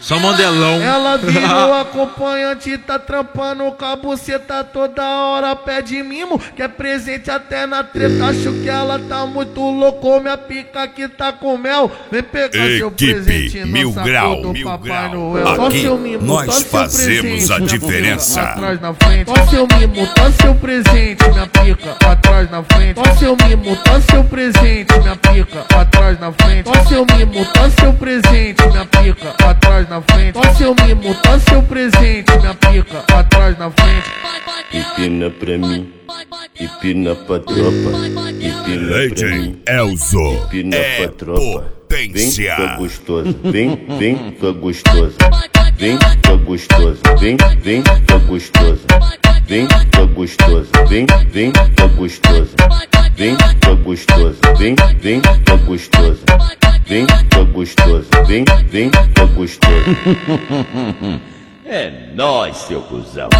Só modelão. Ela virou acompanhante, tá trampando com a buceta toda hora, pede mimo, quer presente até na treta. Acho que ela tá muito louco, minha pica aqui tá com mel. Vem pegar seu presente no saco do Papai Noel. Aqui nós fazemos a diferença. Atrás na frente, ó seu mimo, tá seu presente, minha pica, atrás na frente. Ó seu mimo, tá seu presente, minha pica, atrás na frente. Ó seu mimo, tá seu presente, minha pica, atrás na frente. Ó seu mimo, tá seu presente, minha pica, atrás na frente. Empina pra mim, empina pra tropa, empina pra mim, Elzo, empina pra tropa. Vem, potência. tua gostosa, vem, tua gostosa. Vem, tua gostosa, vem, tua gostosa. Vem, tua gostosa, vem, tua gostosa. Vem, tua gostosa, vem, tua gostosa. Vem, tua gostosa, vem, tua gostosa. É nóis, seu cuzão.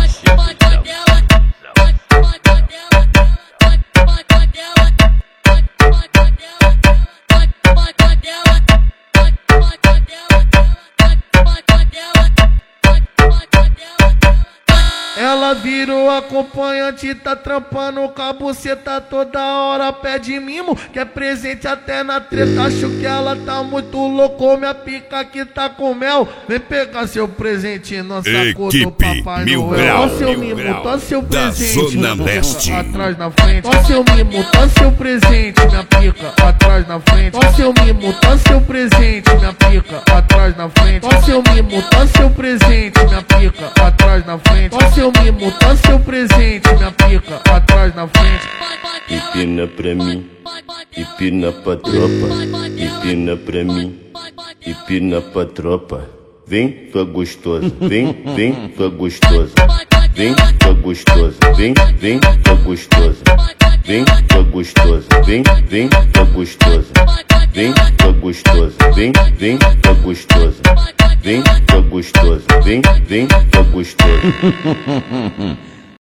Ela virou acompanhante, tá trampando com a buceta toda hora, pede mimo, quer presente até na treta. Acho que ela tá muito louco, minha pica aqui tá com mel. Vem pegar seu presente no saco do Papai Noel. Ó seu mimo, tá seu presente, Zona Leste. atrás na frente. Ó seu mimo, tá seu presente, minha pica, atrás na frente. Ó seu mimo, tá seu presente, minha pica, atrás na frente. Ó seu mimo, tá seu presente, minha pica, atrás na frente. Ó seu mimo, tá seu presente, minha pica, atrás na frente. Empina pra mim, empina pra tropa. Empina pra mim, empina pra tropa. Vem, tua gostosa, vem, tua gostosa. Vem, tua gostosa, vem, tua gostosa. Vem, tua gostosa, vem, tua gostosa. Vem, tua gostosa, vem, tua gostosa. Vem, tua gostosa, vem, tua gostosa.